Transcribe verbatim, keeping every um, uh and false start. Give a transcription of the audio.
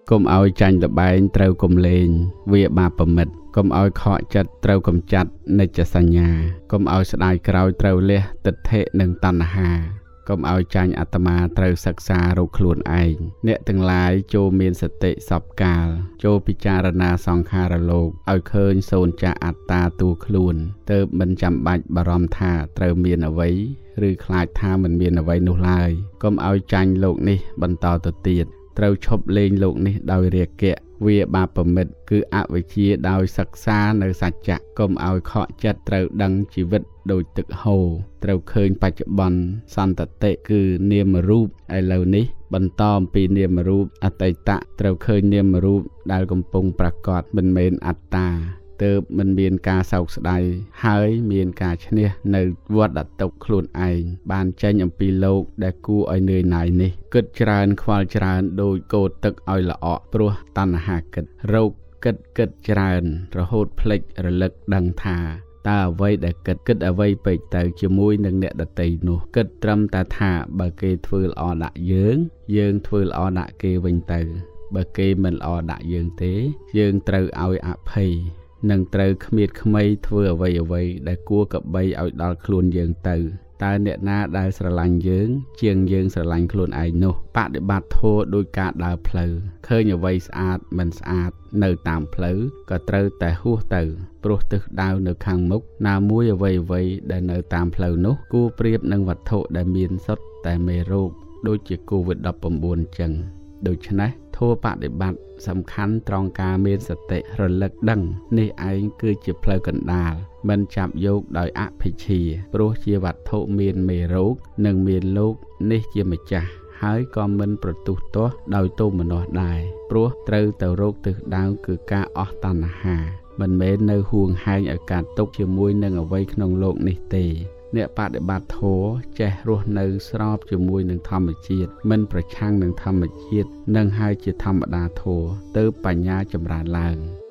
កុំឲ្យចាញ់លបែងត្រូវកុំលេងវាបាបប្រមិតកុំឲ្យខកចិត្តត្រូវកំចាត់និច្ចសញ្ញាកុំឲ្យស្ដាយក្រោយត្រូវលះទិដ្ឋិនិងតណ្ហាកុំឲ្យចាញ់អាត្មាត្រូវសិក្សារកខ្លួនឯងអ្នកទាំងឡាយចូលមានសតិសពកាលចូលពិចារណាសង្ខារលោកឲ្យឃើញសូន្យចាអត្តាទូខ្លួនទើបមិនចាំបាច់បារម្ភថាត្រូវមានអ្វីឬខ្លាចថាមិនមានអ្វីនោះឡើយកុំឲ្យចាញ់លោកនេះបន្តទៅទៀតត្រូវឈប់លេងលោកនេះដោយរាគៈវាបាបប្រមិតគឺអវិជ្ជាដោយសិក្សានៅសច្ចៈកុំឲ្យខកចិត្តត្រូវដឹងជីវិតដោយទឹកហូរត្រូវឃើញបច្ចុប្បន្នសន្តតិគឺនាមរូបឥឡូវនេះបន្តអំពីនាមរូបអតីតត្រូវឃើញនាមរូបដែលកំពុងប្រកបមិនមែនអត្តាទើបមិនមានការសោកស្ដាយហើយមានការឈ្នះនៅវត្តតុខ្លួនឯងបានចេញអំពីលោកដែលគួរឲ្យនឿយណាយនេះគិតច្រើនខ្វល់ច្រើនដូចកូរទឹកឲ្យល្អក់ព្រោះតណ្ហាគិតរោគគិតគិតច្រើនរហូតភ្លេចរលឹកដឹងថាតើអ្វីដែលគិតគិតអ្វីពេកទៅជាមួយនឹងអ្នកដតីនោះគិតត្រឹមតែថាបើគេធ្វើល្អដាក់យើងយើងធ្វើល្អដាក់គេវិញទៅបើគេមិនល្អដាក់យើងទេយើងត្រូវឲ្យអភ័យនឹងត្រូវគ្មៀតខ្មៃធ្វើអ្វីអ្វីដែលគួរកបីឲ្យដល់ខ្លួនយើងទៅតើអ្នកណាដែលស្រឡាញ់យើងជាងយើងស្រឡាញ់ខ្លួនឯងនោះបដិបត្តិធម៌ដោយការដើរផ្លូវឃើញអ្វីស្អាតមិនស្អាតនៅតាមផ្លូវក៏ត្រូវតែហួសទៅព្រោះទិសដៅនៅខាងមុខណាមួយអ្វីអ្វីដែលនៅតាមផ្លូវនោះគួរប្រៀបនឹងវត្ថុដែលមានសុទ្ធតែមេរោគដូចជាកូវីដ ដប់ប្រាំបួន អញ្ចឹងដូច្នេះធម៌បដិបត្តិសំខាន់ត្រង់ការមានសតិរលឹកដឹងនេះឯងគឺជាផ្លូវកណ្ដាលមិនចាប់យកដោយអភិជ្ជាព្រោះជាវត្ថុមានមេរោគនិងមានលោកនេះជាម្ចាស់ហើយក៏មិនប្រទុះទាស់ដោយទោមនស្សដែរព្រោះត្រូវទៅរកទិសដៅគឺការអស់តណ្ហាមិនមែននៅហួងហែងឲ្យការទុកជាមួយនឹងអ្វីក្នុងលោកនេះទេអ្នកបដិបត្តិធម៌ចេះរស់នៅស្របជាមួយនឹងធម្មជាតិមិនប្រឆាំងនឹងធម្មជាតិនឹងហើយជាធម្មតាធម៌ទៅបញ្ញាចម្រើនឡើង